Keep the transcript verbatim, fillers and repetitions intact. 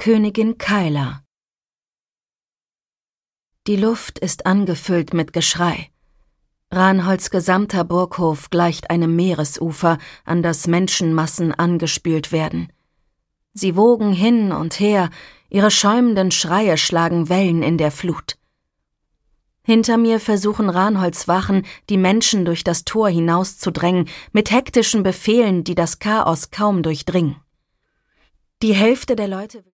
Königin Kyla. Die Luft ist angefüllt mit Geschrei. Ranholds gesamter Burghof gleicht einem Meeresufer, an das Menschenmassen angespült werden. Sie wogen hin und her, ihre schäumenden Schreie schlagen Wellen in der Flut. Hinter mir versuchen Ranholds Wachen, die Menschen durch das Tor hinauszudrängen, mit hektischen Befehlen, die das Chaos kaum durchdringen. Die Hälfte der Leute